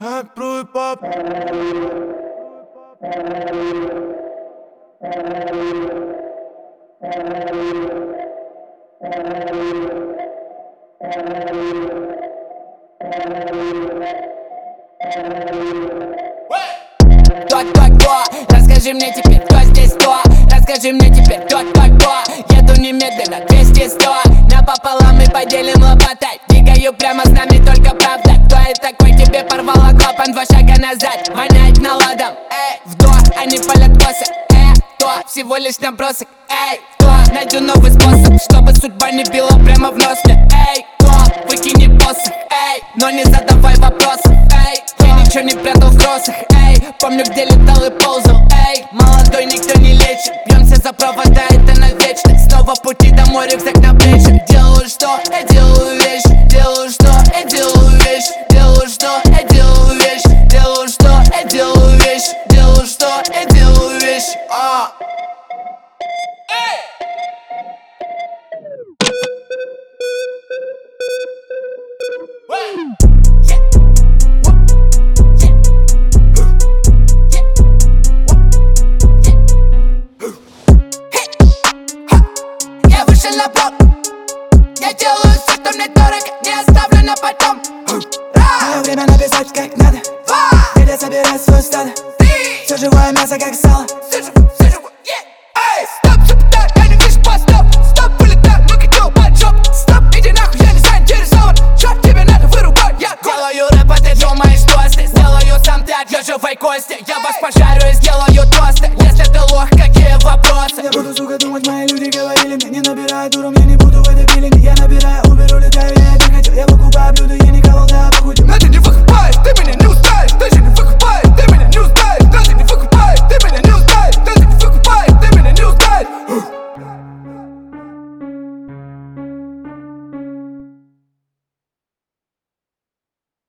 Pro hip hop. Кто? Расскажи мне теперь, кто здесь кто? Расскажи мне теперь, кто? Еду немедленно, 200-100 напополам и поделим лопатой. Двигаю прямо с нами только правда. Кто я такой, тебе порвало клапан, 2 шага назад, воняет наладом. Вдох, они палят косы. Кто? Всего лишь набросок. Кто? Найду новый способ, чтобы судьба не била прямо в нос мне. Кто? Выкини посох. Но не задавай вопросов. Я ничего не прятал в кроссах. Помню, где летал и ползал. Молодой никто не лечит. Бьемся за провода, это навечно. Снова в пути домой, рюкзак на плечах. Делаю что? Я делаю вещь. Делаю что? Я делаю вещь. Делаю что? Я делаю вещь. Делаю что? Я делаю вещь. Делаю что? Я делаю вещь. Я вышел на блок. Я делаю все, что мне дорого, не оставлю на потом. Мое время написать как надо. Где собирать свое стадо. Все живое мясо как сало. Стоп, супта, я не вижу постов. Стоп, улетай, ну-ка, иди под жоп. Стоп, иди нахуй, я не заинтересован. Черт, тебе надо вырубать, я делаю рэп, а ты думаешь, что ты сделаю сам, ты отъеживай кости. Я вас пожарю из